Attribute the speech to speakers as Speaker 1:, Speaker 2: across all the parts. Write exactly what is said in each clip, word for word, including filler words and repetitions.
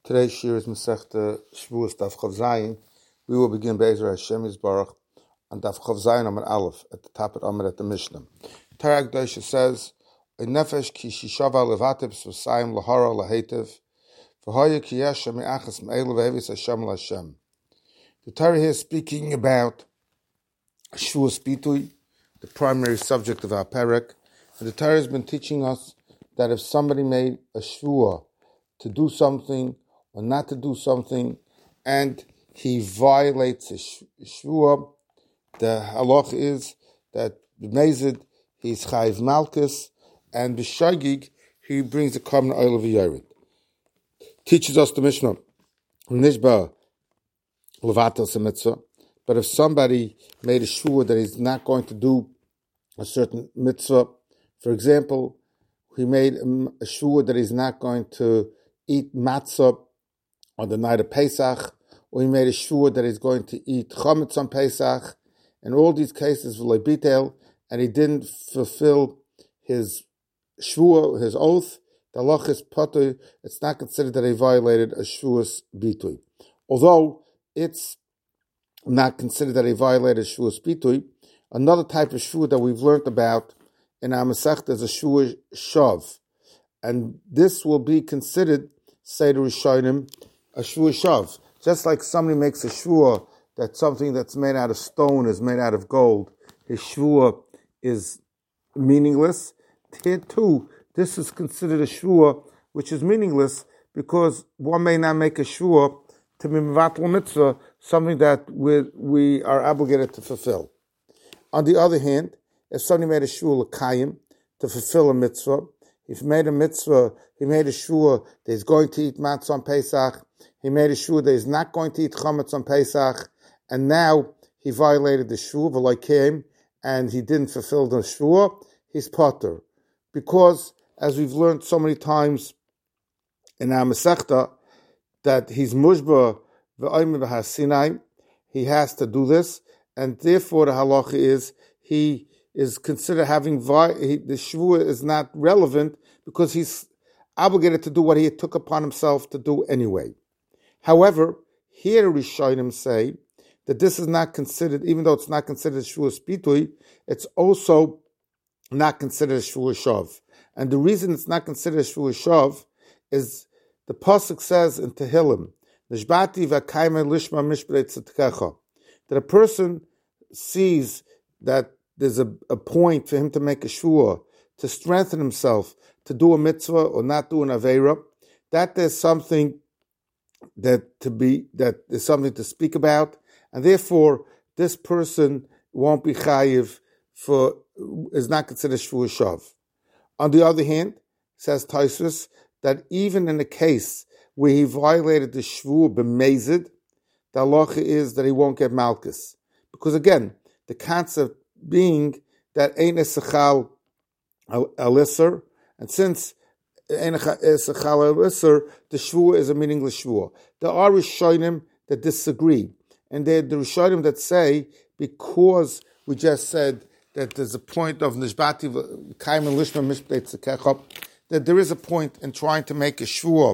Speaker 1: Today's shir is Masechta Shavuos Daf Chav Zayin. We will begin Be'ezer Hashem Yisbarach on Daf Chav Zayin Amar Aleph at the top of Amar at the Mishnah. Torah Kedosha says, "A nefesh ki shishava levatib susayim lahara lahetiv v'hoya ki yesha me'achas me'elu v'hevis Hashem l'Hashem." The Torah here is speaking about Shavuos Bitui, the primary subject of our parak, and the Torah has been teaching us that if somebody made a shvuah to do something or not to do something, and he violates a shvuah, the halach is that b'mezid he's chayiv malchus, and b'shagig he brings the korban oil of yared. Teaches us the Mishnah, nishba levatel mitzvah. But if somebody made a shvuah that he's not going to do a certain mitzvah, for example, he made a shvuah that he's not going to eat matzah on the night of Pesach, or he made a shvuah that he's going to eat chametz on Pesach. In all these cases, v'lo bitel, and he didn't fulfill his shvuah, his oath, the halach is poter. It's not considered that he violated a shvuas bitui. Although it's not considered that he violated shvuas bitui, another type of shvuah that we've learned about in our Masechta is a shvuah shav, and this will be considered, say the Rishonim, a shvuah shav. Just like somebody makes a shvuah that something that's made out of stone is made out of gold, his shvuah is meaningless. Here too, this is considered a shvuah which is meaningless because one may not make a shvuah to be mevatel mitzvah, something that we, we are obligated to fulfill. On the other hand, if somebody made a shvuah l'kayim to fulfill a mitzvah, if he made a mitzvah, he made a shvuah that he's going to eat matzah on Pesach, he made a shvuah that he's not going to eat chametz on Pesach, and now he violated the shvuah, v'lo came, and he didn't fulfill the shvuah, he's poter. Because, as we've learned so many times in our Masechta, that he's mushba v'omer b'har Sinai, he has to do this, and therefore the halacha is he is considered having vi- he, the shvuah is not relevant because he's obligated to do what he took upon himself to do anyway. However, here Rishonim say that this is not considered, even though it's not considered shvuah bitui, it's also not considered a shvuah shav. And the reason it's not considered a shvuah shav is the pasuk says in Tehillim, Nishbati v'kayme lishma mishbrei tzedkecha, that a person sees that there's a, a point for him to make a shvuah, to strengthen himself, to do a mitzvah or not do an aveira, that there's something that to be that there's something to speak about, and therefore this person won't be chayiv for is not considered shvuah shav. On the other hand, says Tosfos, that even in a case where he violated the shvuah b'mezid, the halacha is that he won't get malchus, because again, the concept being that ein esachal alisser, and since ein esachal alisser, the shvuah is a meaningless shvuah. There are Rishonim that disagree, and they're the Rishonim that say because we just said that there's a point of nishbati kaim and lishma mishbeit tzekechop, that there is a point in trying to make a shvuah.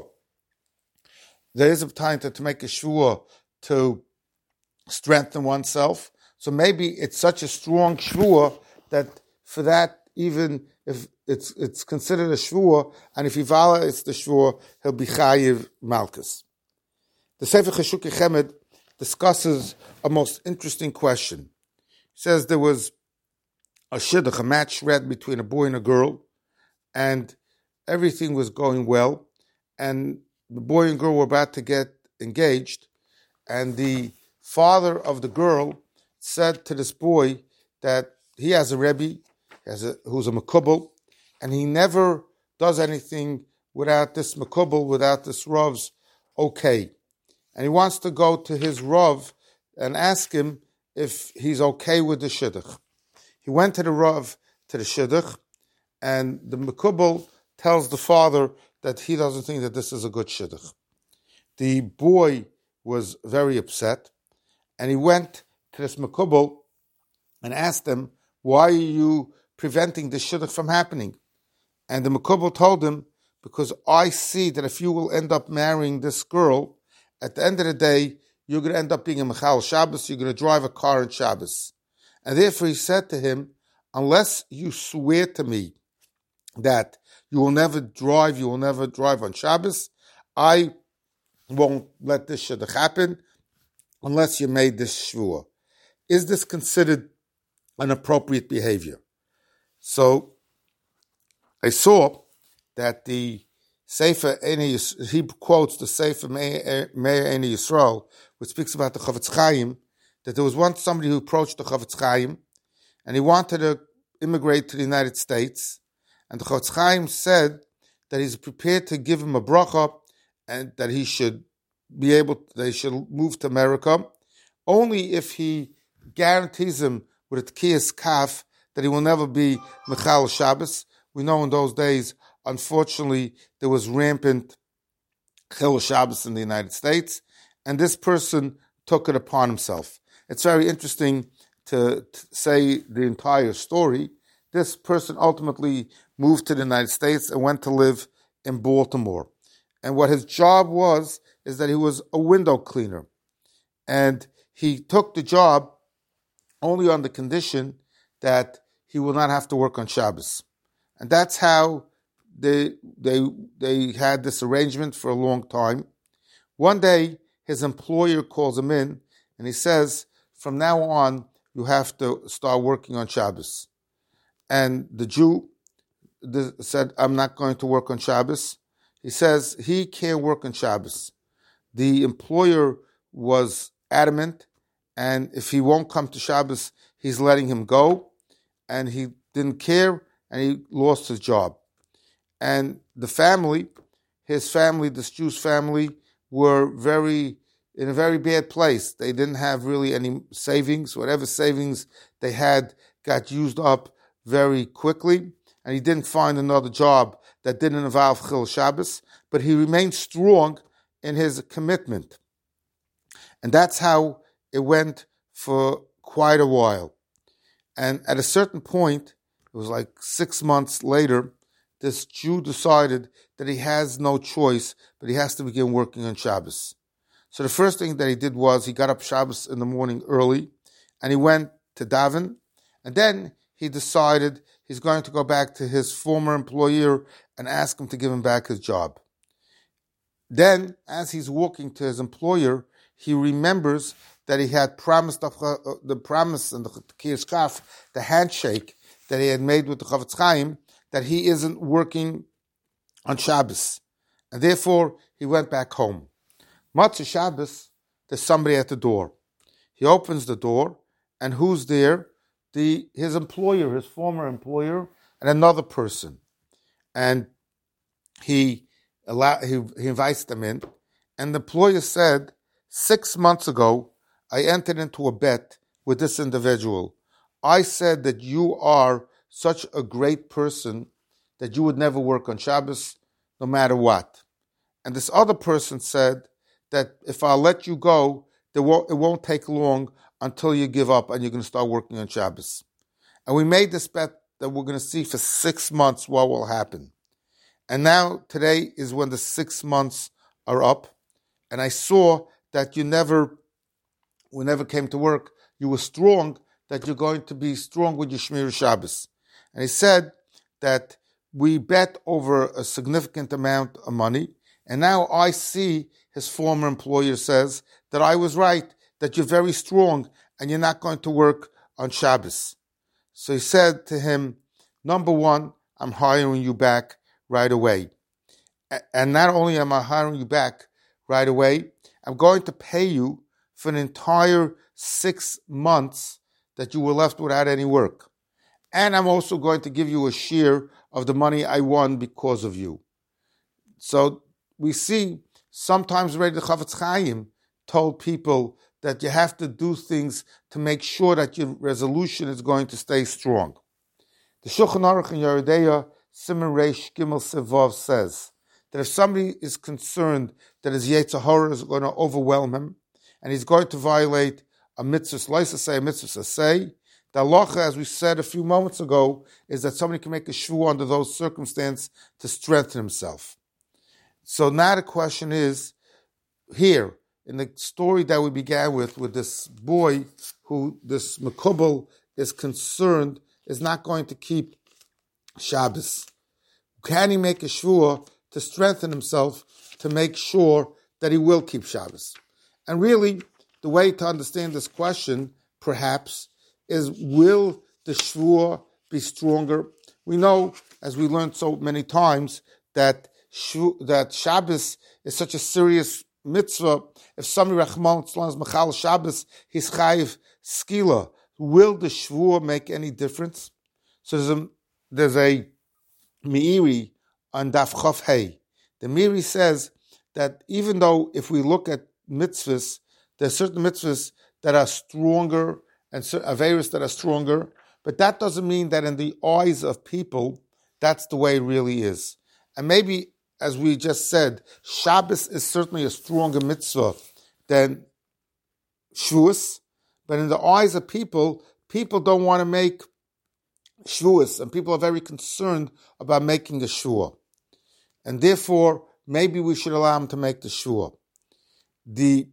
Speaker 1: There is a time to, to make a shvuah to strengthen oneself. So maybe it's such a strong shvuah that for that, even if it's it's considered a shvuah, and if he violates the shvuah, he'll be chayiv malchus. The Sefer Cheshukei Chemed discusses a most interesting question. He says there was a shidduch, a match read between a boy and a girl, and everything was going well, and the boy and girl were about to get engaged, and the father of the girl said to this boy that he has a rebbe, has a, who's a makubal, and he never does anything without this makubal, without this rav's okay. And he wants to go to his rav and ask him if he's okay with the shidduch. He went to the rav, to the shidduch, and the makubal tells the father that he doesn't think that this is a good shidduch. The boy was very upset, and he went to this makubal and asked him, why are you preventing the shidduch from happening? And the makubal told him, because I see that if you will end up marrying this girl, at the end of the day, you're going to end up being a Mechal Shabbos, you're going to drive a car on Shabbos. And therefore he said to him, unless you swear to me that you will never drive, you will never drive on Shabbos, I won't let this shidduch happen unless you made this shvua. Is this considered an appropriate behavior? So I saw that the Sefer Eini, he quotes the Sefer Meir Eini Yisrael, which speaks about the Chavetz Chaim, that there was once somebody who approached the Chavetz Chaim, and he wanted to immigrate to the United States, and the Chavetz Chaim said that he's prepared to give him a bracha, and that he should be able, they should move to America, only if he guarantees him with a Tkiyas Kaf that he will never be Mechal Shabbos. We know in those days, unfortunately, there was rampant Chil Shabbos in the United States, and this person took it upon himself. It's very interesting to, to say the entire story. This person ultimately moved to the United States and went to live in Baltimore. And what his job was is that he was a window cleaner. And he took the job only on the condition that he will not have to work on Shabbos. And that's how they they they had this arrangement for a long time. One day, his employer calls him in, and he says, from now on, you have to start working on Shabbos. And the Jew said, I'm not going to work on Shabbos. He says he can't work on Shabbos. The employer was adamant, and if he won't come to Shabbos, he's letting him go. And he didn't care, and he lost his job. And the family, his family, this Jew's family, were very in a very bad place. They didn't have really any savings. Whatever savings they had got used up very quickly, and he didn't find another job that didn't involve Chil Shabbos, but he remained strong in his commitment. And that's how it went for quite a while. And at a certain point, it was like six months later, this Jew decided that he has no choice, but he has to begin working on Shabbos. So the first thing that he did was he got up Shabbos in the morning early, and he went to daven, and then he decided he's going to go back to his former employer and ask him to give him back his job. Then, as he's walking to his employer, he remembers that he had promised the, the promise and the Tkiyas Kaf, the handshake that he had made with the Chavetz Chaim, that he isn't working on Shabbos. And therefore, he went back home. Matzah Shabbos, there's somebody at the door. He opens the door, and who's there? The his employer, his former employer, and another person. And he allow, he, he invites them in, and the employer said, six months ago, I entered into a bet with this individual. I said that you are such a great person that you would never work on Shabbos, no matter what. And this other person said that if I let you go, there won't, it won't take long until you give up and you're going to start working on Shabbos. And we made this bet that we're going to see for six months what will happen. And now today is when the six months are up. And I saw that you never, we never came to work. You were strong, that you're going to be strong with your Shmir Shabbos. And he said that we bet over a significant amount of money. And now I see, his former employer says, that I was right, that you're very strong and you're not going to work on Shabbos. So he said to him, number one, I'm hiring you back right away. And not only am I hiring you back right away, I'm going to pay you for an entire six months that you were left without any work. And I'm also going to give you a share of the money I won because of you. So we see sometimes already the Chavetz Chaim told people that you have to do things to make sure that your resolution is going to stay strong. The Shulchan Aruch in Yoreh De'ah, Siman Reish Gimel Sevav says that if somebody is concerned that his Yetzer Hara is going to overwhelm him and he's going to violate a mitzvah, like to say a mitzvah say, The halacha, as we said a few moments ago, is that somebody can make a shvuah under those circumstances to strengthen himself. So now the question is, here, in the story that we began with, with this boy who, this Mekubal, is concerned, is not going to keep Shabbos. Can he make a shvuah to strengthen himself, to make sure that he will keep Shabbos? And really, the way to understand this question, perhaps, is will the shvuah be stronger? We know, as we learned so many times, that shvu, that Shabbos is such a serious mitzvah. If somebody Rachman is Machal Shabbos, he's chayiv skila. Will the shvuah make any difference? So there's a, there's a Meiri on Daf Chof Hey. The Meiri says that even though if we look at mitzvahs, there are certain mitzvahs that are stronger and averos that are stronger, but that doesn't mean that in the eyes of people, that's the way it really is. And maybe, as we just said, Shabbos is certainly a stronger mitzvah than Shavuos, but in the eyes of people, people don't want to make Shavuos, and people are very concerned about making a shvuah. And therefore, maybe we should allow him to make the shvuah. The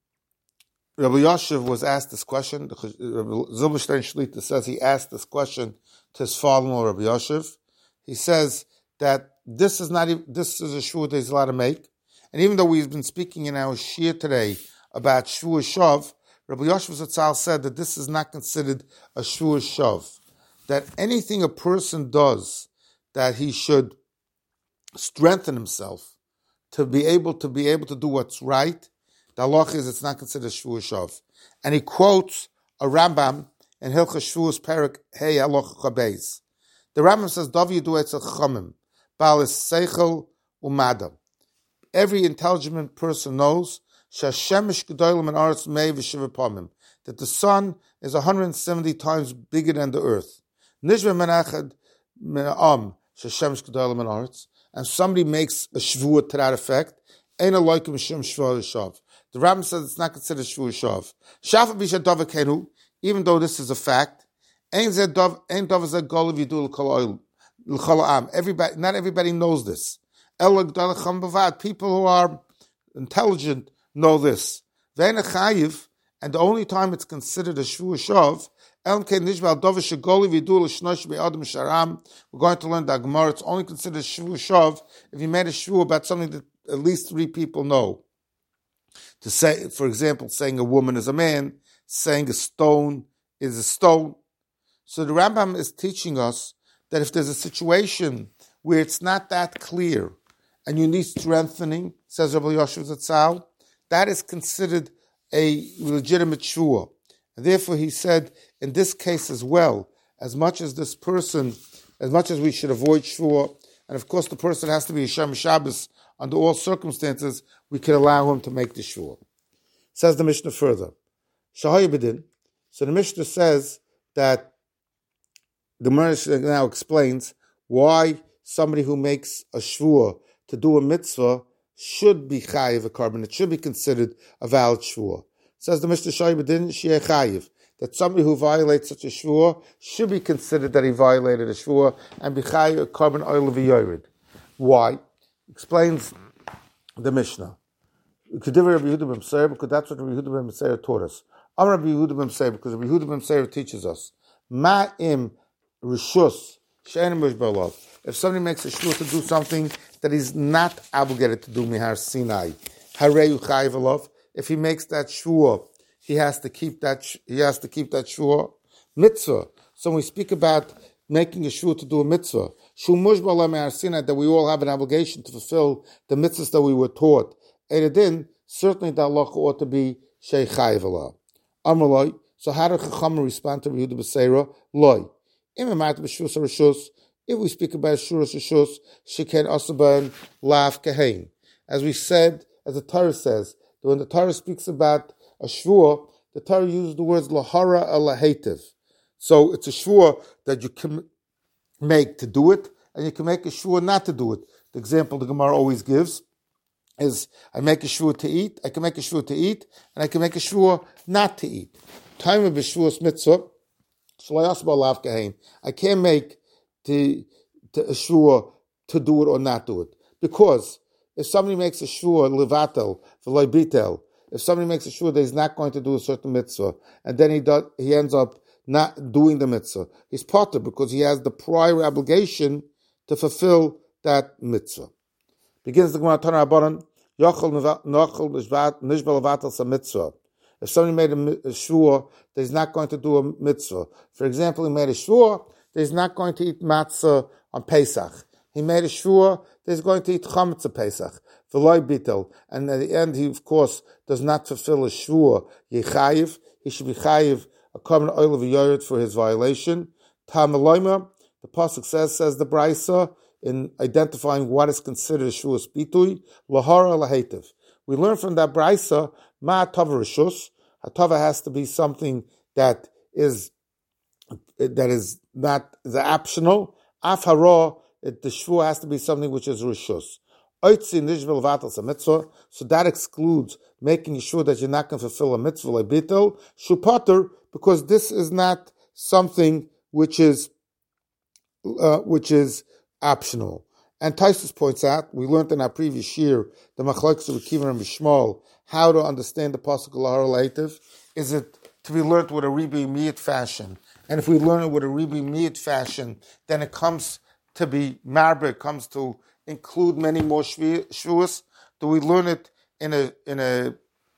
Speaker 1: Rabbi Yoshev was asked this question. Rabbi Zilberstein Shlita says he asked this question to his father-in-law, Rabbi Yoshev. He says that this is not this is a shvuah that he's allowed to make. And even though we've been speaking in our shir today about shvuah shav, Rabbi Yoshev Zatzal said that this is not considered a shvuah shav. That anything a person does that he should strengthen himself to be able to be able to do what's right, the halach is it's not considered shvuah shav. And he quotes a Rambam in Hilchos Shvuos Perik Hey Halacha Chabeis. The Rambam says, Dav Yidu Etzel Chachamim, Baal Seichel Umadam. Every intelligent person knows Shashemish Gedolim and Aretz Mei V'Shiva Pamim, that the sun is one hundred seventy times bigger than the earth. Nishva Menachad Me'am Shashemish Gedolim and Aretz, and somebody makes a shvuah to that effect. Ein Elokim Shem Shvuah Shav. The Rambam says it's not considered shvuah shav. Shafa b'shat dava kenu, even though this is a fact. Ein zed dav, ein dav zed gol v'yidu l'kol l'kol. Everybody, not everybody knows this. El g'dal cham b'vad. People who are intelligent know this. Ve'en chayiv, and the only time it's considered a shvuah shav. El ken nishbal dav shegol v'yidu l'shnosh be'adam sharam. We're going to learn the Gemara. It's only considered shvuah shav if you made a shvuah about something that at least three people know. To say, for example, saying a woman is a man, saying a stone is a stone. So the Rambam is teaching us that if there's a situation where it's not that clear and you need strengthening, says Rabbi Yoshev Zatzal, that is considered a legitimate shvuah. And therefore he said, in this case as well, as much as this person, as much as we should avoid shvuah, and of course the person has to be a Shem Shabbos under all circumstances, we can allow him to make the shvuah. Says the Mishnah further. Shahayibidin. So the Mishnah says that the Mishnah now explains why somebody who makes a shvuah to do a mitzvah should be chayiv a carbon. It should be considered a valid shvuah. Says the Mishnah Shahayibidin Shei chayiv, that somebody who violates such a shvuah should be considered that he violated a shvuah and be chayiv a carbon oil v'yored. Why? Explains the Mishnah. Because that's what Rabbi Yehuda ben Meseir taught us. I'm Rabbi Yehuda ben Meseir because Rabbi Yehuda ben Meseir teaches us. Ma'im rishus she'enim b'alav. If somebody makes a shvuah to do something that he's not obligated to do mihar Sinai, harei chayiv alav. If he makes that shvuah, he has to keep that. He has to keep that shvuah mitzvah. So when we speak about making a shvuah to do a mitzvah, that we all have an obligation to fulfill the mitzvahs that we were taught. Eredin, certainly the halacha ought to be shei chayiv alav. Amrloi. So how do Chachamim respond to Yehuda B'Seira? Loi. If we speak about shuras rishus, sheken asaban lav kahein. As we said, as the Torah says, that when the Torah speaks about a shvuah, the Torah uses the words lahara alahetiv. So it's a shvuah that you can make to do it, and you can make a shvuah not to do it. The example the Gemara always gives is, I make a shvuah to eat, I can make a shvuah to eat, and I can make a shvuah not to eat. Time of a shvuah's mitzvah, I can't make to, to a shvua to do it or not do it. Because if somebody makes a shvua, levatel, v'loy bitel, if somebody makes a shvua that he's not going to do a certain mitzvah, and then he does, he ends up not doing the mitzvah, he's potter because he has the prior obligation to fulfill that mitzvah. Begins the Gemara Tana Rabbanan, Yochel Nochel Nishbal Levatel Sa Mitzvah. If somebody made a, a shvua that he's not going to do a mitzvah, for example, he made a shvua that he's not going to eat matzah on Pesach. He made a shvua that he's going to eat chametz on Pesach, v'loy bitel, and at the end he of course does not fulfill a shvua yechayiv. He should be chayiv a common oil of a yored for his violation. Tam Eloima, the pasuk says says the Brisa in identifying what is considered a shvuas bitui lahara lahetiv. We learn from that Brisa ma tava rishus. Hatava has to be something that is that is not the optional. Af hara, the shvua has to be something which is rishus. Oitzi nishvel vatal sa mitzvah, so that excludes making sure that you're not going to fulfill a mitzvah like bitel shupater, because this is not something which is uh, which is optional. And Taisus points out, we learned in our previous year, the Machlokes of Akiva and Bishmal, how to understand the pasuk lahar lativ. Is it to be learned with a ribi miyat fashion? And if we learn it with a ribi miyat fashion, then it comes to be marbe, it comes to include many more shvuas. Do we learn it in a in a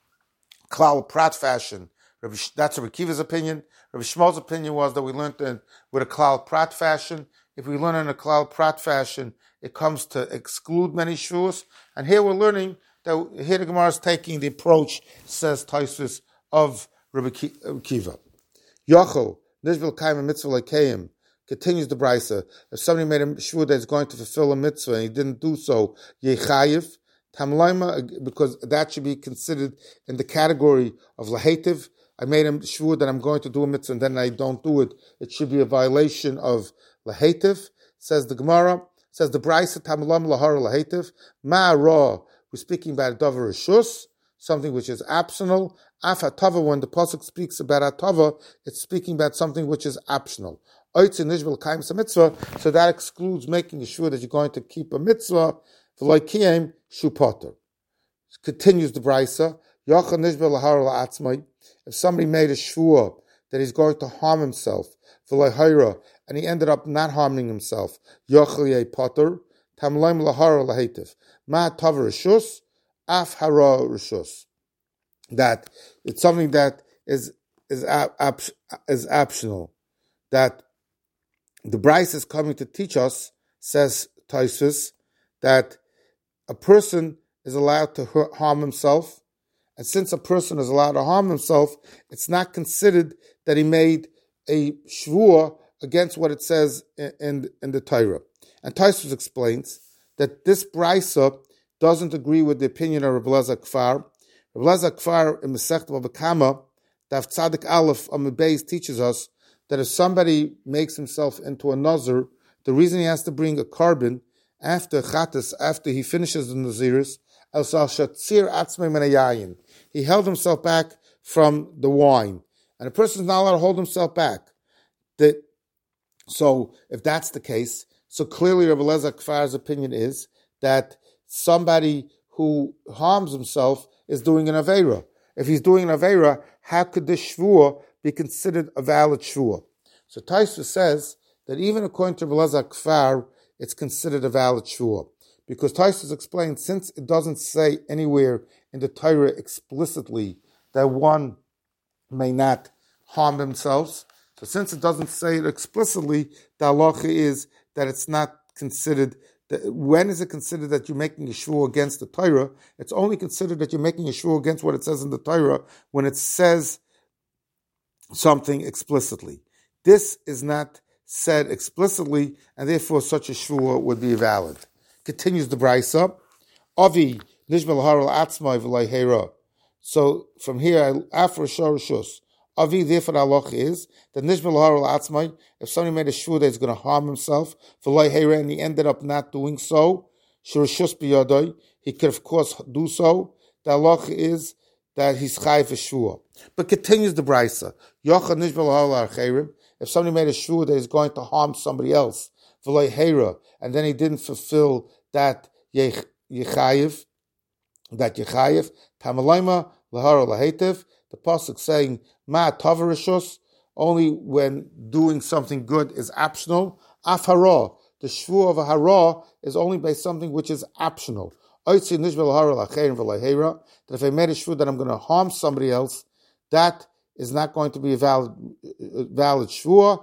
Speaker 1: klal prat fashion? That's Rabbi Akiva's opinion. Rabbi Shmuel's opinion was that we learned it with a klal prat fashion. If we learn in a klal prat fashion, it comes to exclude many shvuas. And here we're learning that here the Gemara is taking the approach, says Taisus, of Rabbi Akiva. Yochel nishbel kaim mitzvah lekayim. Continues the Brisa. If somebody made a shvua that is going to fulfill a mitzvah and he didn't do so, yechayiv tamlaima, because that should be considered in the category of lahetiv. I made a shvua that I'm going to do a mitzvah and then I don't do it. It should be a violation of lahetiv. Says the Gemara. Says the Brisa tamlam lahar lahetiv ma ra. We're speaking about a davar rishus, something which is optional. Af hatava, when the pasuk speaks about hatava, it's speaking about something which is optional. So that excludes making sure that you're going to keep a mitzvah. Continues the Brisa. If somebody made a shvua that he's going to harm himself, and he ended up not harming himself, that it's something that is is, op, is optional. That the Brisa is coming to teach us, says Taisus, that a person is allowed to harm himself, and since a person is allowed to harm himself, it's not considered that he made a shvua against what it says in, in, in the Torah. And Taisus explains that this Brisa doesn't agree with the opinion of Rabbi Elazar Kfar. Rabbi Elazar Kfar in Masechet Bava Kama, Daf Tzadik Aleph Amud Beis, teaches us that if somebody makes himself into a nazir, the reason he has to bring a carbon after chatas, after he finishes the naziris, he held himself back from the wine, and a person is not allowed to hold himself back. That, so if that's the case, so clearly Rabbi Elazar Kfar's opinion is that somebody who harms himself is doing an aveira. If he's doing an aveira, how could this shvua be considered a valid shvua? So Taisus says that even according to Rabbi Elazar Kfar, it's considered a valid shvua. Because Taisus explains, since it doesn't say anywhere in the Torah explicitly that one may not harm themselves, so since it doesn't say it explicitly, the halacha is that it's not considered. That when is it considered that you're making a shvua against the Torah? It's only considered that you're making a shvua against what it says in the Torah when it says something explicitly. This is not said explicitly, and therefore such a shvua would be valid. Continues the Brisa. Avi nishbel haral atzmai v'lay hera. So from here, after Shorishus, Avi, therefore the halacha is that nishbel haral atzmai, if somebody made a shvua that he's going to harm himself, v'lay hera, and he ended up not doing so, Shorishus biyadai, he could of course do so. The halacha is that he's chayiv a shvua. But continues the Brisa. Yocha nishbel haral archeirim. if somebody made a shvua that he's going to harm somebody else, v'lo heira, and then he didn't fulfill that yechayiv, that yechayiv, tamalayma lahara lahetiv, the pasuk saying ma tavarishus, only when doing something good is optional. Af hara, the shvua of a hara is only by something which is optional. That if I made a shvua that I'm going to harm somebody else, that is not going to be a valid, valid shvua.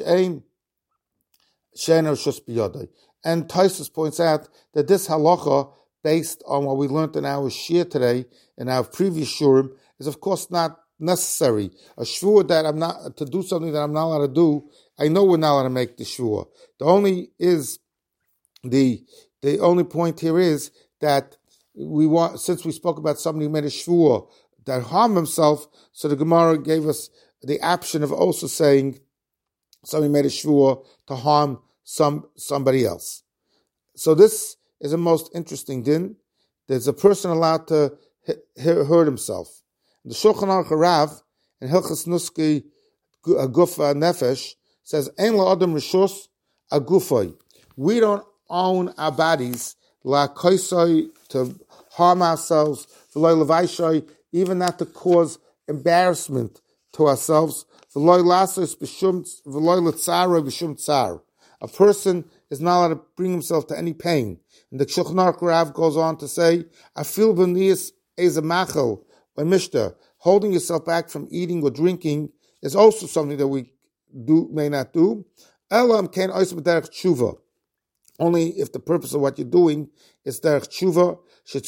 Speaker 1: And Taisus points out that this halacha, based on what we learned in our shir today, in our previous shurim, is of course not necessary. A shvua that I'm not, to do something that I'm not allowed to do, I know we're not allowed to make the shvua. The only is, the the only point here is that we want, since we spoke about somebody who made a shvua that harmed himself, so the Gemara gave us the option of also saying somebody made a shvua to harm some somebody else. So this is the most interesting din. There's a person allowed to hurt himself. The Shulchan Aruch Harav in Hilchas Nuski Gufa Nefesh says, "Ein la'adam rishus agufay." We don't own our bodies la koisai, to harm ourselves, v'loy levaishay, even not to cause embarrassment to ourselves, v'loy lasos b'shum v'loy letzaro b'shum tsar. A person is not allowed to bring himself to any pain. And the Shulchan Aruch Harav goes on to say, "Afil b'niyas eze machel or mishta," holding yourself back from eating or drinking is also something that we do may not do. Elam ken ois b'derech tshuva. Only if the purpose of what you're doing is derech tshuva.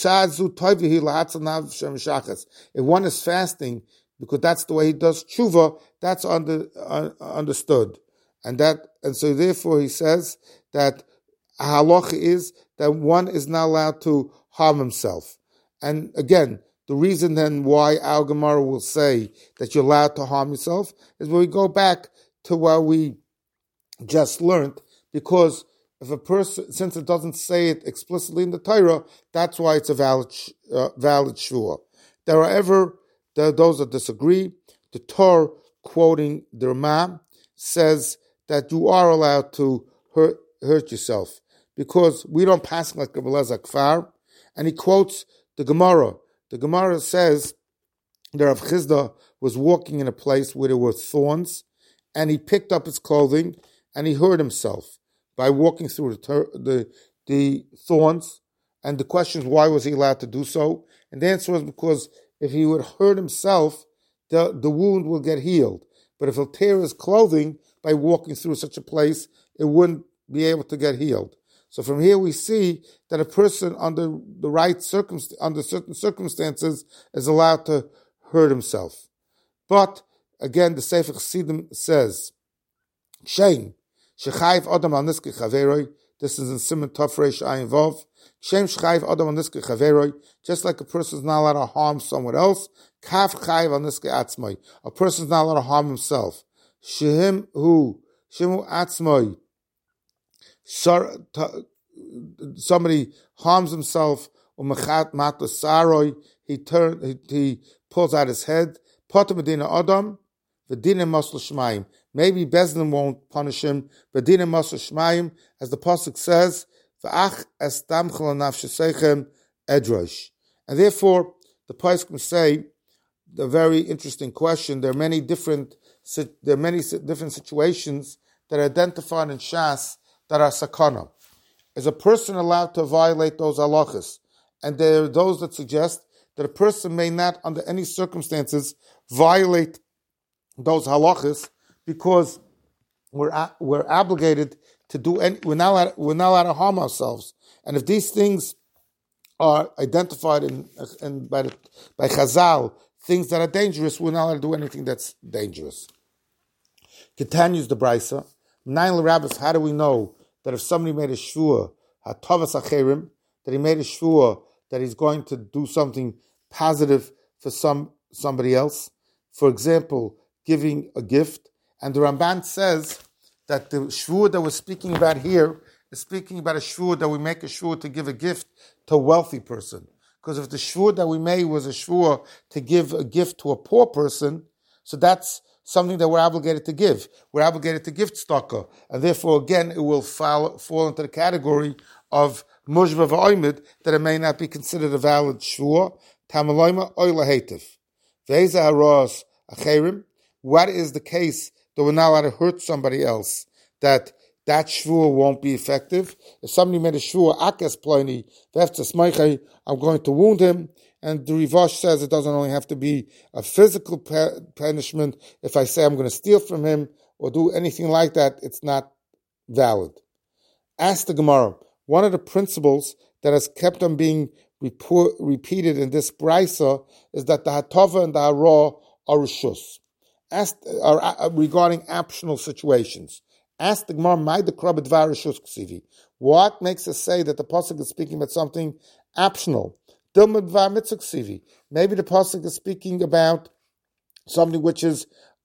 Speaker 1: If one is fasting because that's the way he does tshuva, that's under, uh, understood, and that and so therefore he says that halacha is that one is not allowed to harm himself. And again, the reason then why our Gemara will say that you're allowed to harm yourself is when we go back to what we just learned, because if a person, since it doesn't say it explicitly in the Torah, that's why it's a valid uh, valid shvua. There are ever there are those that disagree. The Torah, quoting the Rama, says that you are allowed to hurt hurt yourself because we don't pass like Rabbi Elazar Kfar, and he quotes the Gemara. The Gemara says that Rav Chizda was walking in a place where there were thorns, and he picked up his clothing and he hurt himself by walking through the, ter- the the thorns. And the question is, why was he allowed to do so? And the answer was because if he would hurt himself, the, the wound will get healed. But if he'll tear his clothing by walking through such a place, it wouldn't be able to get healed. So from here we see that a person under the right circumst- under certain circumstances is allowed to hurt himself. But again, the Sefer Chassidim says, shame. Shechayv Adam al Niske Chaveroi. This is in Simon Tafresh Ayin Vov. Shem Shechayv Adam al Niske Chaveroi. Just like a person is not allowed to harm someone else. Kaf Chayv al Niske Atzmai. A person is not allowed to harm himself. Shehim Hu. Shemu Atzmai. Somebody harms himself. Umachat Matos Saroi. He turn. He, he pulls out his head. Potem Medina Adam. V'dina Masl Shemaim. Maybe Bezdin won't punish him, but Dina Masl Shemaim, as the pasuk says, V'ach estam chol nafshesechem edrosh. And therefore, the pasuk say the very interesting question. There are many different there are many different situations that are identified in Shas that are sakana. Is a person allowed to violate those halachas? And there are those that suggest that a person may not, under any circumstances, violate those halachas, because we're we're obligated to do any, we're not allowed, we're not allowed to harm ourselves. And if these things are identified in, in by the, by Chazal, things that are dangerous, we're not allowed to do anything that's dangerous. Continues the Brisa. Nine Rabbis, how do we know that if somebody made a shvua, hatavas acherim, that he made a shvua that he's going to do something positive for some somebody else? For example, giving a gift. And the Ramban says that the shvur that we're speaking about here is speaking about a shvur that we make a shvur to give a gift to a wealthy person. Because if the shvur that we made was a shvur to give a gift to a poor person, so that's something that we're obligated to give. We're obligated to give tzedakah, and therefore, again, it will fall, fall into the category of mushva v'oimid, that it may not be considered a valid shvua. Tamaloima oila hetiv. Ve'eza haros acherim. What is the case that we're not allowed to hurt somebody else, that that shvua won't be effective? If somebody made a shvua, akes ploini, I'm going to wound him, and the Rivash says it doesn't only have to be a physical punishment. If I say I'm going to steal from him or do anything like that, it's not valid. Ask the Gemara, one of the principles that has kept on being report, repeated in this brisa is that the hatava and the hara are rishus. Ask, are, are regarding optional situations. Ask the Gemara, "My dekrab dvar rishus ksivi." What makes us say that the pasuk is speaking about something optional? Dilma dvar mitzvah ksivi. Maybe the pasuk is speaking about something which is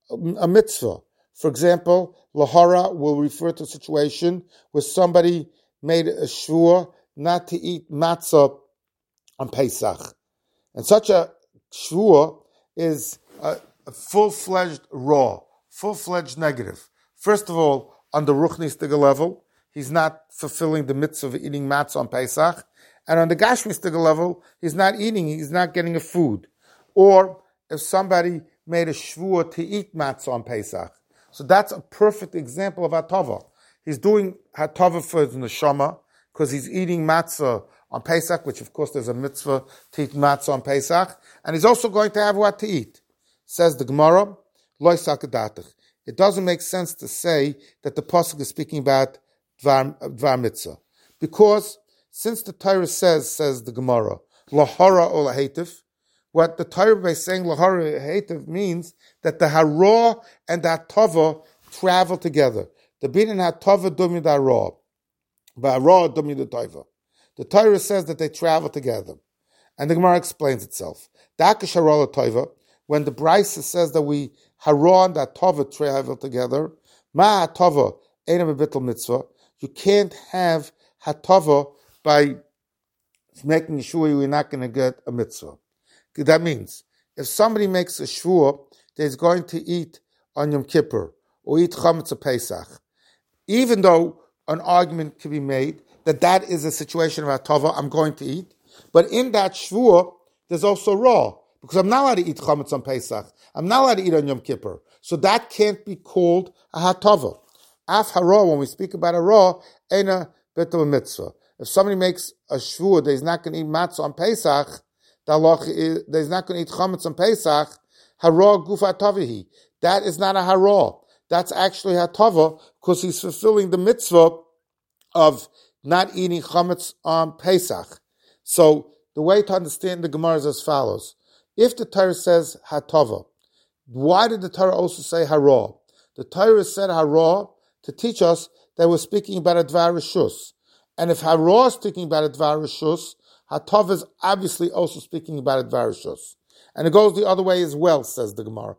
Speaker 1: a mitzvah. For example, lahara will refer to a situation where somebody made a shvur not to eat matzah on Pesach, and such a shvur is a, a full-fledged raw, full-fledged negative. First of all, on the Ruchni level, he's not fulfilling the mitzvah of eating matzah on Pesach, and on the Gashmi level, he's not eating, he's not getting a food. Or if somebody made a shvur to eat matzah on Pesach, so that's a perfect example of hatava. He's doing hatava for his neshama because he's eating matzah on Pesach, which of course there's a mitzvah to eat matzah on Pesach, and he's also going to have what to eat. Says the Gemara, loy sakadatach. It doesn't make sense to say that the pasuk is speaking about dvar, dvar mitzvah, because since the Torah says, says the Gemara, lahara or lahetiv, what the Torah by saying lahara lahetiv means that the hara and the hatava travel together. The bin and hatava dumi the hara, but hara dumi the tova. The Torah says that they travel together, and the Gemara explains itself. Dakish hara tova, when the Brisa says that we hara and hatava travel together, ma hatava ain't a bittul mitzvah. You can't have hatava by making sure you're not going to get a mitzvah. That means if somebody makes a shvur that he's going to eat on Yom Kippur or eat chametz Pesach, even though an argument can be made that that is a situation of hatava, I'm going to eat, but in that shvur there's also raw, because I'm not allowed to eat chametz on Pesach, I'm not allowed to eat on Yom Kippur, so that can't be called a hatava. Af hara, when we speak about a raw, ena betel mitzvah. If somebody makes a shvur that he's not going to eat matzah on Pesach, that he's not going to eat chametz on Pesach, hara gufa tavihi. That is not a hara. That's actually hatava, because he's fulfilling the mitzvah of not eating chametz on Pesach. So the way to understand the Gemara is as follows. If the Torah says hatava, why did the Torah also say hara? The Torah said hara to teach us that we're speaking about a dvar rishus. And if hara is speaking about a dvar rishus, hatava is obviously also speaking about a dvar rishus. And it goes the other way as well, says the Gemara.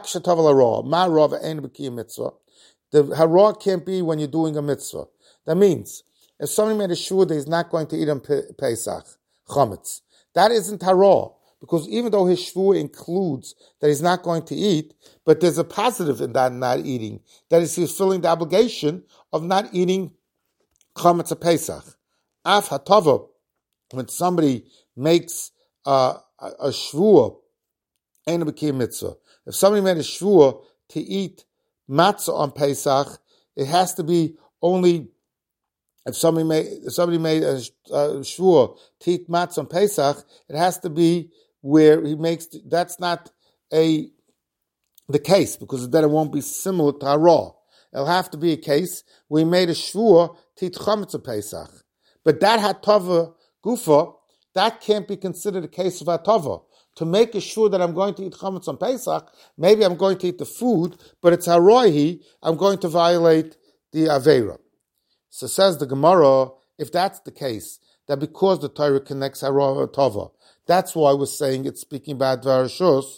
Speaker 1: The hara can't be when you're doing a mitzvah. That means, if somebody made a shvur that he's not going to eat on Pesach, chametz, that isn't hara, because even though his shvur includes that he's not going to eat, but there's a positive in that not eating, that is he's fulfilling the obligation of not eating chametz Pesach. Af hatava, when somebody makes uh, a, a shvur, ain't a b'kiyum mitzvah. If somebody made a shvur to eat matzah on Pesach, it has to be only if somebody made if somebody made a, a shvur to eat matzah on Pesach, it has to be where he makes that's not a the case, because then it won't be similar to hara. It'll have to be a case where he made a shvur to eat chametz Pesach, but that hatava gufa, that can't be considered a case of hatava. To make a shvur that I'm going to eat chametz on Pesach, maybe I'm going to eat the food, but it's haroihi, I'm going to violate the aveira. So says the Gemara, if that's the case, that because the Torah connects hara and tava, that's why we're saying it's speaking about dvar rishus.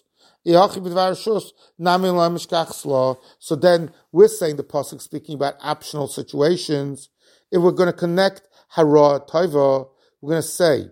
Speaker 1: So then we're saying the pasuk speaking about optional situations. If we're going to connect hara tava, we're going to say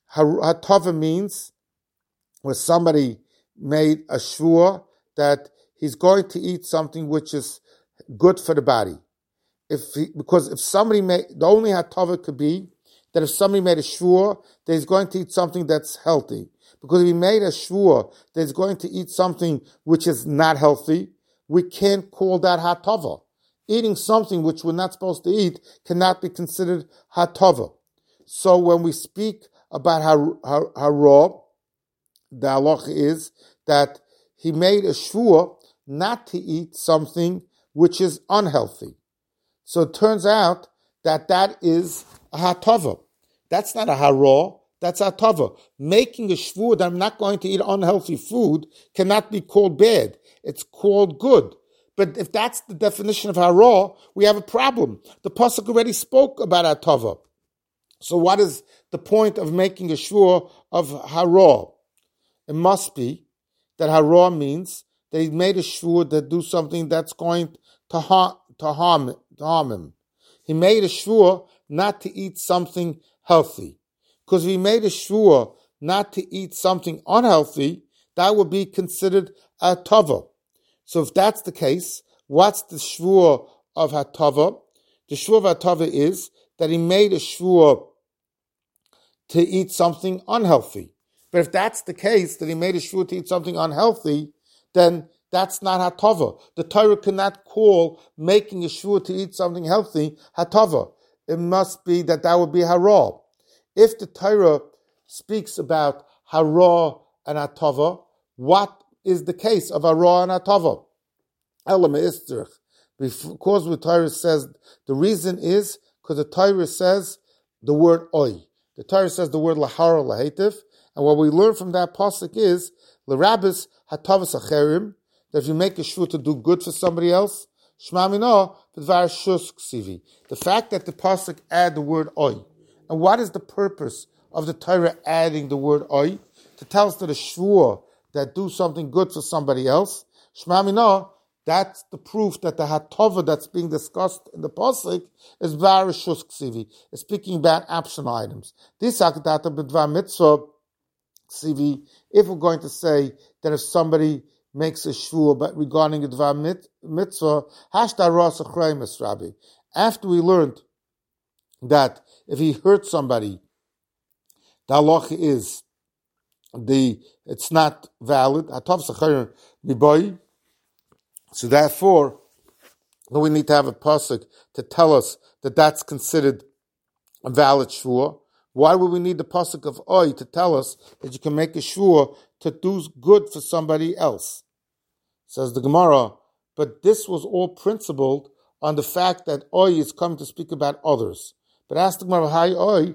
Speaker 1: hatava means where somebody made a shvur that he's going to eat something which is good for the body. If he, because if somebody made, the only hatava could be that if somebody made a shvur that he's going to eat something that's healthy. Because if he made a shvur that he's going to eat something which is not healthy, we can't call that hatava. Eating something which we're not supposed to eat cannot be considered hatava. So when we speak about hara, the halacha is that he made a shvur not to eat something which is unhealthy. So it turns out that that is a hatava. That's not a hara, that's a hatava. Making a shvur that I'm not going to eat unhealthy food cannot be called bad. It's called good. But if that's the definition of hara, we have a problem. The pasuk already spoke about hatava. So what is the point of making a shvur of hara? It must be that hara means that he made a shvur that do something that's going to harm, to harm, to harm him. He made a shvur not to eat something healthy. Because if he made a shvur not to eat something unhealthy, that would be considered a tava. So if that's the case, what's the shvur of hatava? The shvur of hatava is that he made a shvur to eat something unhealthy. But if that's the case, that he made a shvur to eat something unhealthy, then that's not hatava. The Torah cannot call making a shvur to eat something healthy hatava. It must be that that would be hara. If the Torah speaks about hara and hatava, what is the case of hara and hatava? Because the Torah says, the reason is because the Torah says the word oy. The Torah says the word lahara lahetiv, and what we learn from that pasuk is l'rabbis hatavas acherim, that if you make a shvur to do good for somebody else, shma mina b'dvar shus ksivi. The fact that the pasuk add the word oy, and what is the purpose of the Torah adding the word oy? To tell us that a shvur that do something good for somebody else, shma mina, that's the proof that the hatava that's being discussed in the pasuk is b'dvar shus ksivi. It's speaking about optional items. This hakdata b'dvar mitzvah ksivi. If we're going to say that if somebody makes a shvur but regarding a dvar mitzvah, hashtar ras achrayim Rabbi. After we learned that if he hurt somebody, the halacha is the it's not valid. So therefore, we need to have a pasuk to tell us that that's considered a valid shvur. Why would we need the pasuk of oy to tell us that you can make a shvur to do good for somebody else? Says the Gemara, but this was all principled on the fact that oy is coming to speak about others. But ask the Gemara, hi oy,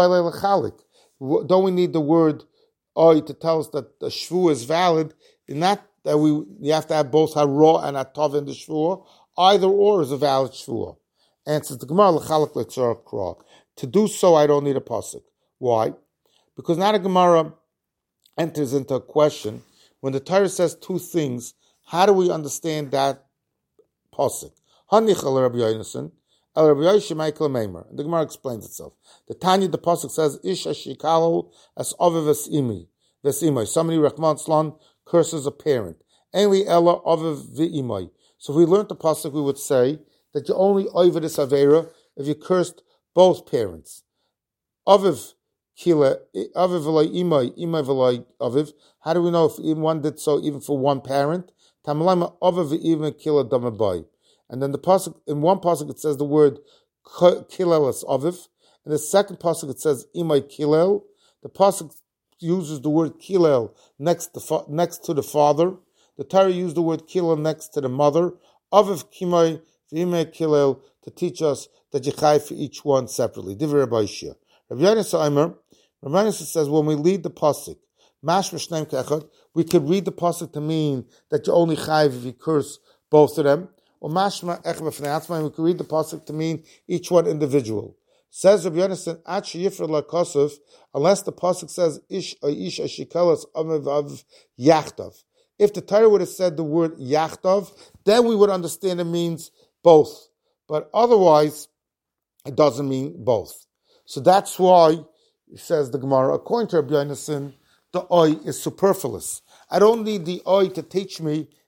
Speaker 1: don't we need the word oy to tell us that the shvur is valid? Not that we you have to have both hara and hatava in the shvur. Either or is a valid shvur. Answers the Gemara, l'chalik l'tzor kra. To do so, I don't need a pasuk. Why? Because now the Gemara enters into a question. When the Torah says two things, how do we understand that pasuk? Hanich el Rabbi Yonasan, el Rabbi Yoshimai kol meimer. The Gemara explains itself. The Tanya, the pasuk says, Ish ashikalu as aviv imi vesimai. Somebody Rachman Slan curses a parent. Enli ella aviv v'imai. So if we learned the pasuk, we would say that you only oiv this avera if you cursed both parents. Aviv kila, aviv v'lai imai, imai v'lai aviv. How do we know if even one did so even for one parent? Tamalama aviv v'imai kila damabai. And then the pasuk, in one pasuk it says the word kilel as aviv. In the second pasuk it says imai kilel. The pasuk uses the word kilel next to, next to the father. The Torah used the word kilel next to the mother. Aviv kimai v'imai kilel, to teach us that you chai for each one separately. Divrei Rabbi Yishia. Rabbi Yonasan Omer, Rabbi Yonasan says when we read the pasuk, mash m'shneim kechad, we could read the pasuk to mean that you only chai if you curse both of them. Or mashma ech b'fnei atzmai, we could read the pasuk to mean each one individual. Says Rabbi Yonasan, at sheyifra lakosov, unless the pasuk says ish or ish ashikalas aviv av yachtav. If the Torah would have said the word yachtav, then we would understand it means both. But otherwise, it doesn't mean both. So that's why, says the Gemara, according to Rabbi Yonasan, the oy is superfluous. I don't need the oy to teach me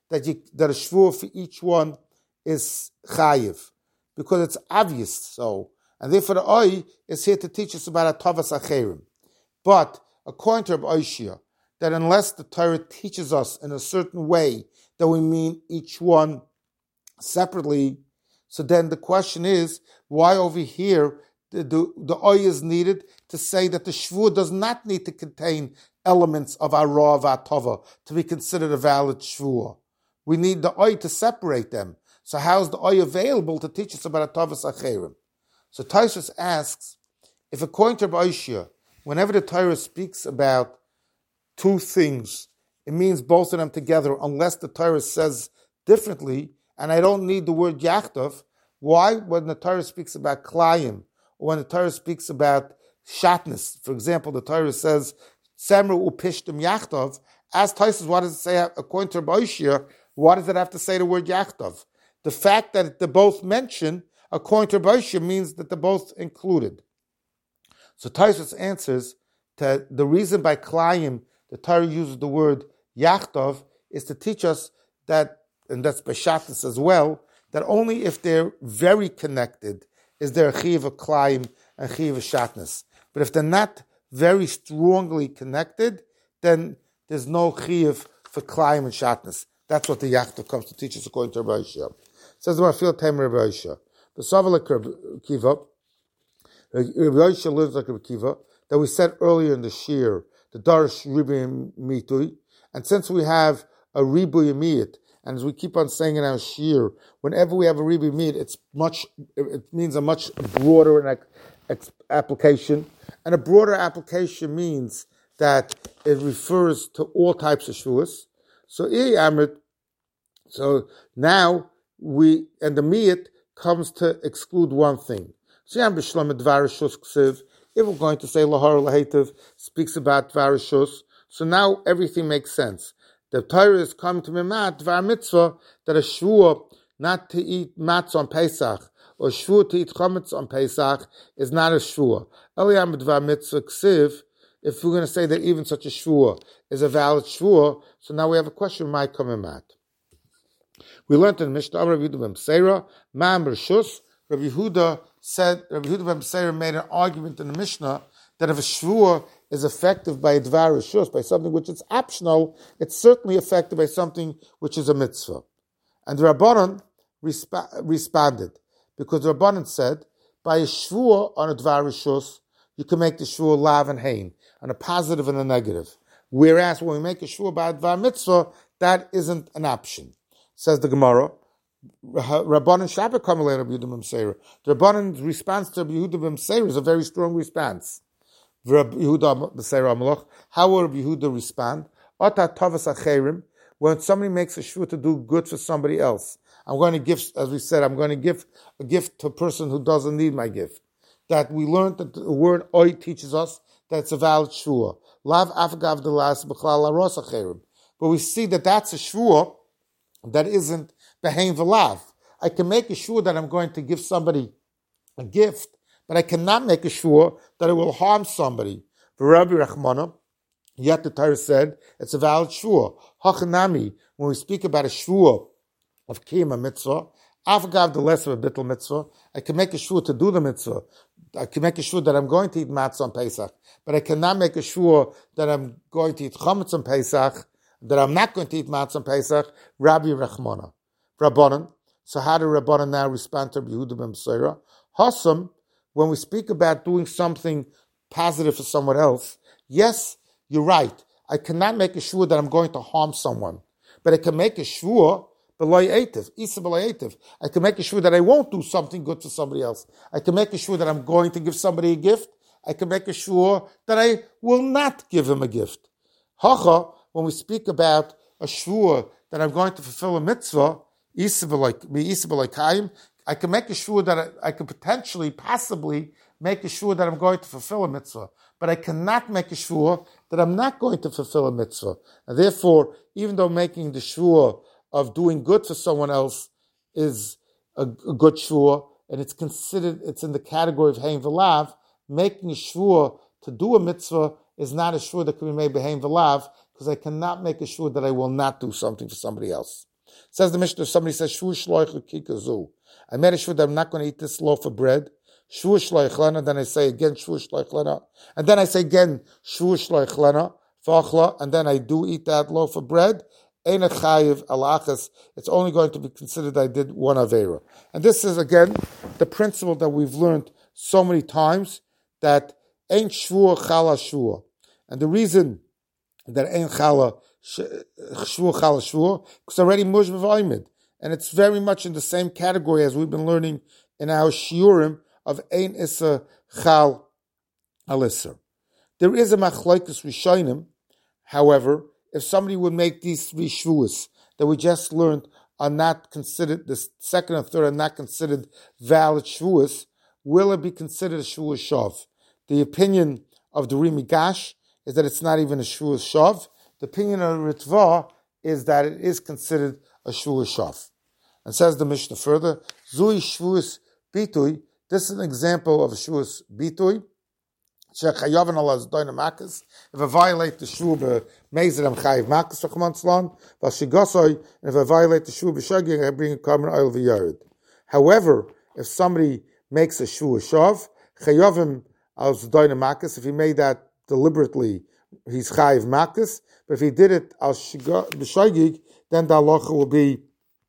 Speaker 1: that you, that a shvua for each one is chayiv, because it's obvious so. And therefore the oi is here to teach us about a tavas acherim. But according to Rabbi Oishia, that unless the Torah teaches us in a certain way that we mean each one separately, so then the question is, why over here the, the, the oi is needed to say that the shvua does not need to contain elements of our raw tova to be considered a valid shvua. We need the oi to separate them. So how is the oi available to teach us about a tavas acherim? So Tosfos asks, if according to Rabbi Oishia, whenever the Torah speaks about two things, it means both of them together, unless the Torah says differently, and I don't need the word yachtov. Why, when the Torah speaks about klayim, or when the Torah speaks about shatness, for example, the Torah says, Semru upishtim yachtov, as Tosfos, what does it say according to Rabbi Oishia? What does it have to say the word yachtov? The fact that they're both mentioned, according to Rabbi Oishia, means that they're both included. So Tosfos answers that the reason by klayim the Torah uses the word yachtov is to teach us that, and that's by shatnus as well, that only if they're very connected is there a chiyuv of klayim and chiyuv of shatnus. But if they're not very strongly connected, then there's no chiyuv for klayim and shatnus. That's what the yachtov comes to teach us according to Rabbi Oishia. Says the Mafil Tamer Rabbi Oishia. The Savalek Rabbi Kiva, Rabbi Oishia lives like Rabbi Kiva, that we said earlier in the shir, the Darish Ribuy Mitui, and since we have a Ribuy Miyat, and as we keep on saying in our shir, whenever we have a Ribuy Miyat, it's much, it means a much broader application, and a broader application means that it refers to all types of shuas. So so now we, and the Miyat comes to exclude one thing. So if we're going to say Lahar Lahativ speaks about Dvarashus, so now everything makes sense. The Torah is coming to Mimat, Dvar Mitzvah, that a Shvua not to eat matzah on Pesach, or Shvua to eat chametz on Pesach, is not a Shvua. Eliyam Dvar Mitzvah Ksiv, if we're going to say that even such a Shvua is a valid Shvua, so now we have a question, might come Mimat. We learned in Mishnah, Rabbi Yehuda ben Beseira, Ma'am Rishus, Rabbi Yehuda said, Rabbi Yehuda ben Beseira made an argument in the Mishnah that if a shvua is effective by a dvar rishus, by something which is optional, it's certainly effective by something which is a mitzvah. And the Rabbanan resp- responded, because the Rabbanan said, by a shvua on a dvar rishus, you can make the shvua lav and hain, on a positive and a negative. Whereas when we make a shvua by a dvar mitzvah, that isn't an option. Says the Gemara, Rabbanan Shabbat Kamalei Rabbi Yehuda ben Beseira. The Rabbanan's response to Rabbi Yehuda ben Beseira is a very strong response. Rabbi Yehuda Beseira Amalach. How will Rabbi Yehuda respond? Ata tavas acherim. When somebody makes a shvua to do good for somebody else, I'm going to give, as we said, I'm going to give a gift to a person who doesn't need my gift. That we learned that the word oi teaches us that it's a valid shvua. Lav afgav delas b'chlal aros acherim. But we see that that's a shvua that isn't behain v'lav. I can make a shvua that I'm going to give somebody a gift, but I cannot make a shvua that it will harm somebody. For Rabbi Rachmana, yet the Torah said it's a valid shvua. Hachanami, when we speak about a shvua of kiyum mitzvah, afgav the less of a bittul mitzvah, I can make a shvua to do the mitzvah. I can make a shvua that I'm going to eat matzah on Pesach, but I cannot make a shvua that I'm going to eat chametz on Pesach, that I'm not going to eat matzah on Pesach. Rabbi Rachmana. Rabbanan. So how do Rabbanan now respond to Rabbi Yehuda ben Beseira? Hasam, when we speak about doing something positive for someone else, yes, you're right. I cannot make a shvua that I'm going to harm someone. But I can make a shvua, b'loy eitiv, isa b'loy eitiv. I can make a shvua that I won't do something good for somebody else. I can make a shvua that I'm going to give somebody a gift. I can make a shvua that I will not give him a gift. Hacha, when we speak about a shvua that I'm going to fulfill a mitzvah, I can make a shvua that I, I can potentially, possibly make a shvua that I'm going to fulfill a mitzvah, but I cannot make a shvua that I'm not going to fulfill a mitzvah. And therefore, even though making the shvua of doing good for someone else is a, a good shvua, and it's considered, it's in the category of hein v'lav, making a shvua to do a mitzvah is not a shvua that can be made by hein v'lav, because I cannot make a shvua that I will not do something for somebody else. Says the Mishnah, if somebody says, Shvu shloich kikazu. I made a shvu that I'm not going to eat this loaf of bread. Shvu shloich lena, then I say again, Shvu shloich lena. And then I say again, Shvu shloich lena, fachla, and then I do eat that loaf of bread. Ein chayiv alachas. It's only going to be considered I did one avera. And this is, again, the principle that we've learned so many times, that ein shvua chala shvua. And the reason that ein chala shvua chala shvua, because already mush b'vaymid. And it's very much in the same category as we've been learning in our shiurim of ein issa chal alisser. There is a machlokes rishonim, however, if somebody would make these three shvuas that we just learned are not considered, the second and third are not considered valid shvuas, will it be considered a shvua shav? The opinion of the Rimi Gash is that it's not even a shvua shav. The opinion of Ritva is that it is considered a shvua shav. And says the Mishnah further, Zui shvuas bitui. This is an example of a shvuas bitui. If I violate the shvu b'meizid, I'm chayiv makas v'chaman tzlan. V'ashigasoi, and if I violate the shvu b'shagir, I bring a carbon oil v'yared. However, if somebody makes a shvu shav, chayavim al zdoina makas. If he made that deliberately, he's chayiv makas. But if he did it al b'shagir, then the halacha will be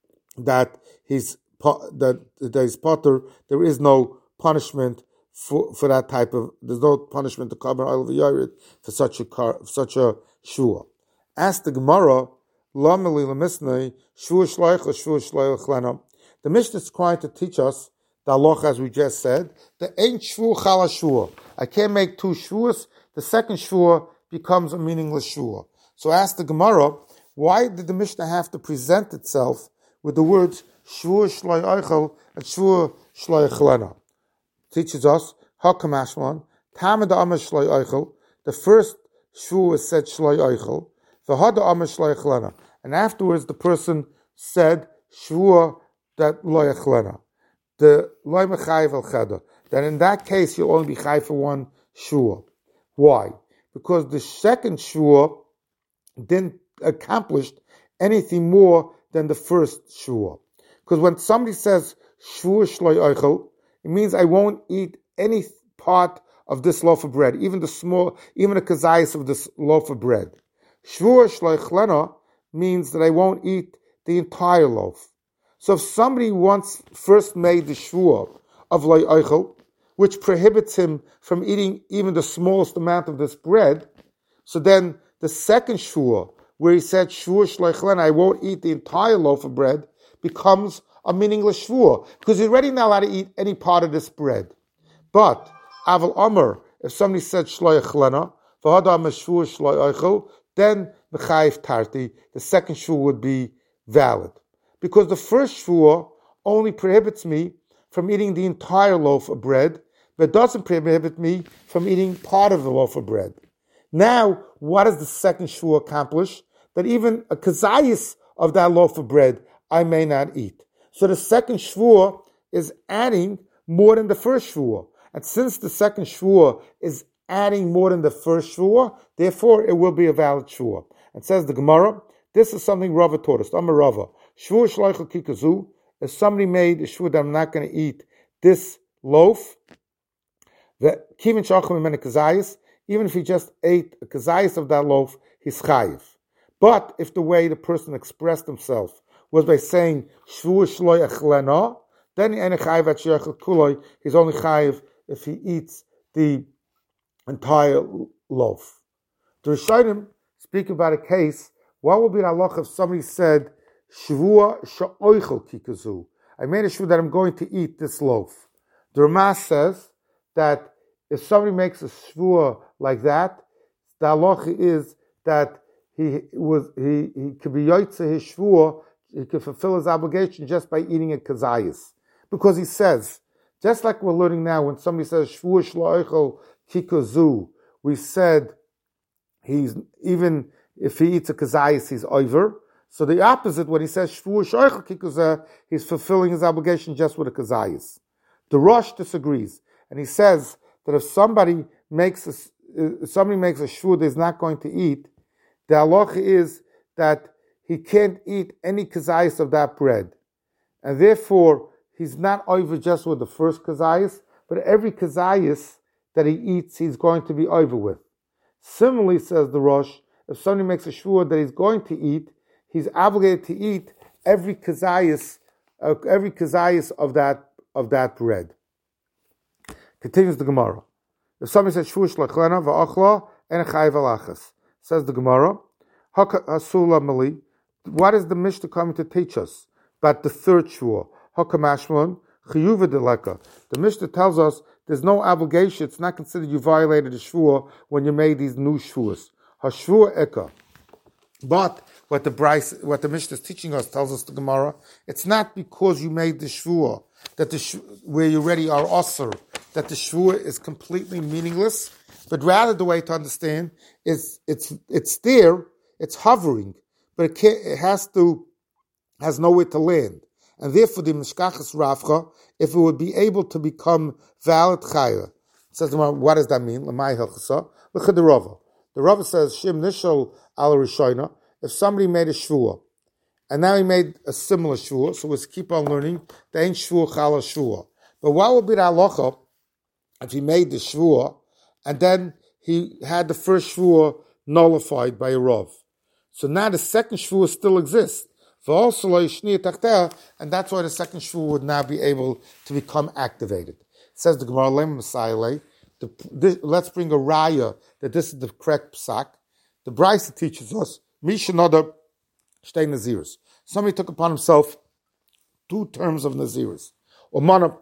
Speaker 1: that he's that that he's potter. There is no punishment For, for that type of, there's no punishment to cover oil of yared for such a car, such a shua. Ask the Gemara, Lameli lemisnei shua shloich or shua shloich lena. The Mishnah is trying to teach us the halacha, as we just said, the ain't shua chala shua. I can't make two shuas. The second shua becomes a meaningless shua. So ask the Gemara, why did the Mishnah have to present itself with the words shua shloich and shua shloich lena? Teaches us, Hakamashman, Tamada Amish Shloi Eichel, the first shvu is said Shloi Eichel, the Hada Amish Shloi Chlena, and afterwards the person said shvua that Loi Chlena, the Loi Mechayiv El Cheda. Then in that case you'll only be chayiv for one shvua. Why? Because the second shvua didn't accomplish anything more than the first shvua. Because when somebody says shvua Shloi Eichel, it means I won't eat any part of this loaf of bread, even the small, even a kazayas of this loaf of bread. Shvua shloich lena means that I won't eat the entire loaf. So if somebody once first made the shvua of loy eichel, which prohibits him from eating even the smallest amount of this bread, so then the second shvua, where he said shvua shloich lena, I won't eat the entire loaf of bread, becomes a meaningless shvua, because he's already not allowed to eat any part of this bread. But aval amar, if somebody said shloich lena, v'hadam shvua shloich eichel, then mechayiv tarti, the second shvua would be valid, because the first shvua only prohibits me from eating the entire loaf of bread, but doesn't prohibit me from eating part of the loaf of bread. Now, what does the second shvua accomplish? That even a kazayis of that loaf of bread I may not eat. So the second shvua is adding more than the first shvua. And since the second shvua is adding more than the first shvua, therefore it will be a valid shvua. And says the Gemara, this is something Rava taught us. Amar Rava, shvua shloicha kikazu, if somebody made a shvua that I'm not going to eat this loaf, the kivin shachim and kazayis, even if he just ate a kazayis of that loaf, he's chayiv. But if the way the person expressed himself was by saying shvu shloi echlena, then he's only chayiv if he eats the entire loaf. The Rishonim speak about a case. What would be the halacha if somebody said shvua sha'oichel kikazu? I made a shvu that I'm going to eat this loaf. The Ramah says that if somebody makes a shvua like that, the halacha is that he was he he could be yotze his shvua. He could fulfill his obligation just by eating a kazayis. Because he says, just like we're learning now, when somebody says, Shvua shlo'echel kikazu, we said, he's, even if he eats a kazayis, he's over. So the opposite, when he says, Shvua shlo'echel kikazu, he's fulfilling his obligation just with a kazayis. The Rosh disagrees. And he says that if somebody makes a, if somebody makes a shvua that he's not going to eat, the halacha is that he can't eat any kazayas of that bread. And therefore, he's not over just with the first kazayas, but every kazayas that he eats, he's going to be over with. Similarly, says the Rosh, if somebody makes a shvua that he's going to eat, he's obligated to eat every kazayas, uh, every kazayas of that of that bread. Continues the Gemara. If somebody says shvua shlachlena va'achla and chayiv alachas, says the Gemara, hasula mali. What is the Mishnah coming to teach us about the third shvua? Hakamashmalon chiyuva deleka. The Mishnah tells us there's no obligation. It's not considered you violated the shvua when you made these new shvuas. Hashvua eka. But what the Bryce, what the Mishnah is teaching us, tells us the Gemara, it's not because you made the shvua that the sh- where you already are osir that the shvua is completely meaningless. But rather, the way to understand is it's it's there, it's hovering, but it, can't, it has to has nowhere to land, and therefore the mishkachas ravcha, if it would be able to become valid chaya, it says, what does that mean? L'may hilchasa. Look at the Rava. The Rava says shim nishal al rishoina. If somebody made a shvua, and now he made a similar shvua, so let's keep on learning. There ain't shvua chala shvua. But what would be the halacha if he made the shvua and then he had the first shvua nullified by a rav? So now the second shvua still exists. And that's why the second shvua would now be able to become activated. It says the Gemara, let's bring a raya that this is the correct psak. The Brisa teaches us, Mishanada Shtei Naziris. Somebody took upon himself two terms of Naziris. Omana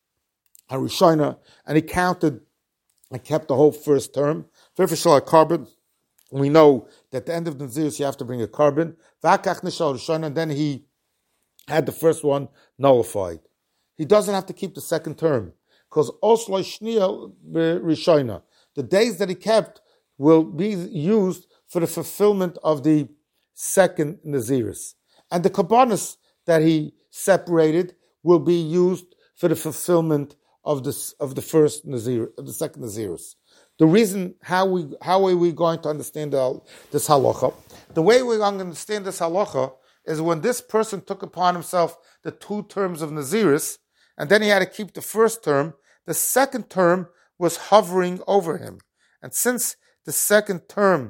Speaker 1: Harishina, and he counted and kept the whole first term. Verfishal carbon. We know that at the end of the Naziris you have to bring a carbon. Vakach Nishal Rishina, and then he had the first one nullified. He doesn't have to keep the second term. Because Oslo Shnia Rishina, the days that he kept will be used for the fulfillment of the second Naziris. And the Kabbanis that he separated will be used for the fulfillment of this of the first Nazir, of the second Naziris. The reason how we how are we going to understand the, this halacha? The way we're going to understand this halacha is when this person took upon himself the two terms of Naziris, and then he had to keep the first term, the second term was hovering over him. And since the second term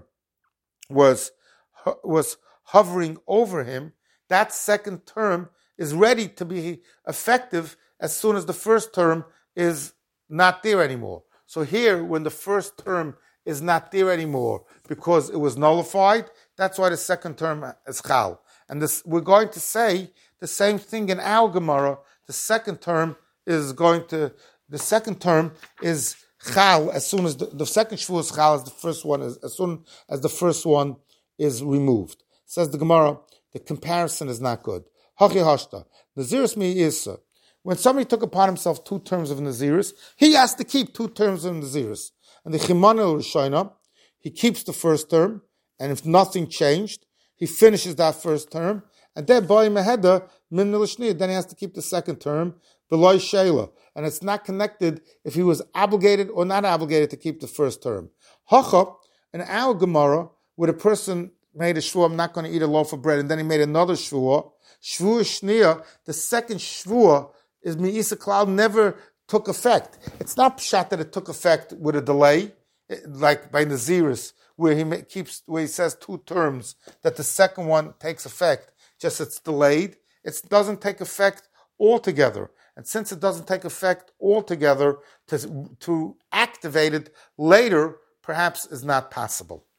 Speaker 1: was was hovering over him, that second term is ready to be effective as soon as the first term is not there anymore. So here, when the first term is not there anymore because it was nullified, that's why the second term is chal. And this, we're going to say the same thing in our Gemara. The second term is going to, the second term is chal as soon as the, the second shvu is chal as the first one is, as soon as the first one is removed. Says the Gemara, the comparison is not good. Hachi hashta. Naziris mi isa. When somebody took upon himself two terms of Naziris, he has to keep two terms of Naziris. And the Chimanel Rishayna, he keeps the first term, and if nothing changed, he finishes that first term, and then by Meheda, Min Nilishni, then he has to keep the second term, Beloy Shayla. And it's not connected if he was obligated or not obligated to keep the first term. Hacha, in our Gemara, where a person made a shvua, I'm not going to eat a loaf of bread, and then he made another shvua, shvua shnia, the second shvua is Mi'isa Cloud never took effect. It's not pshat that it took effect with a delay, like by Naziris, where he keeps, where he says two terms, that the second one takes effect, just it's delayed. It doesn't take effect altogether. And since it doesn't take effect altogether, to, to activate it later perhaps is not possible.